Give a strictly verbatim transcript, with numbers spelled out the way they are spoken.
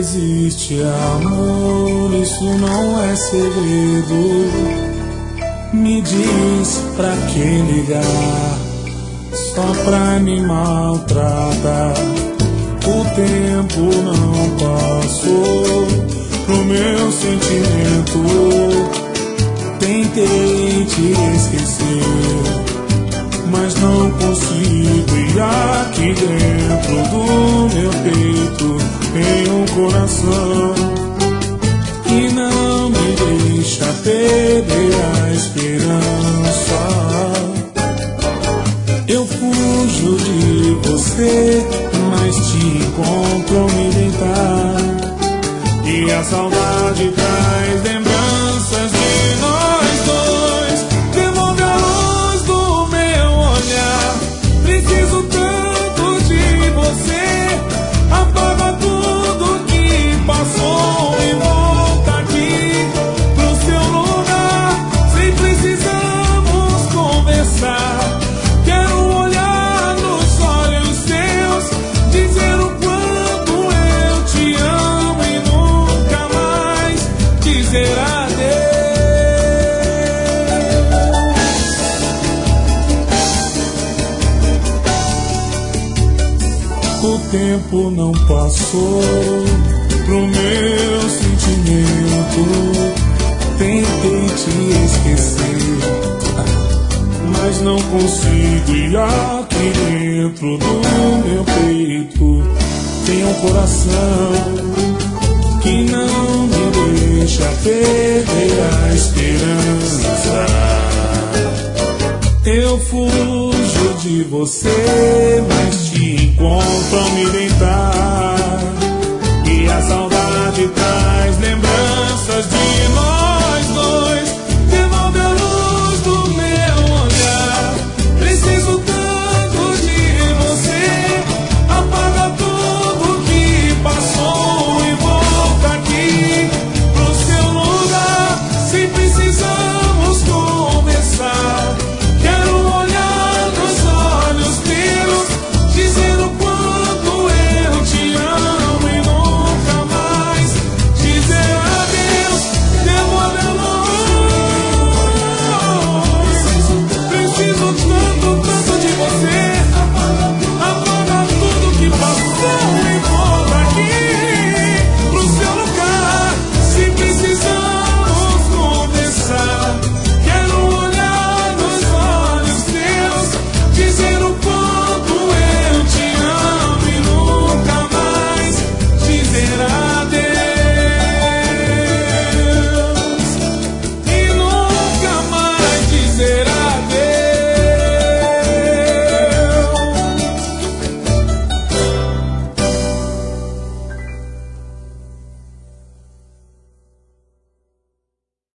existe amor, isso não é segredo. Me diz pra que ligar, só pra me maltratar. O tempo não passou pro meu sentimento. Tentei te esquecer, mas não consigo. E aqui dentro do meu peito tem um coração que não me deixa perder a esperança. Eu fujo de você, mas te encontro ao me deitar. E a saudade traz lembranças de nós dois. Devolve a luz do meu olhar. Preciso tanto de você. Apaga tudo que passou e volta aqui pro seu lugar. Sem precisamos conversar. Quero olhar nos olhos seus, dizer o quanto eu te amo e nunca mais dizer adeus. O tempo não passou pro meu sentimento. Tentei te esquecer, mas não consigo. E aqui dentro do meu peito tem um coração que não me deixa perder a esperança. Eu fujo de você, mas te encontro ao me deitar.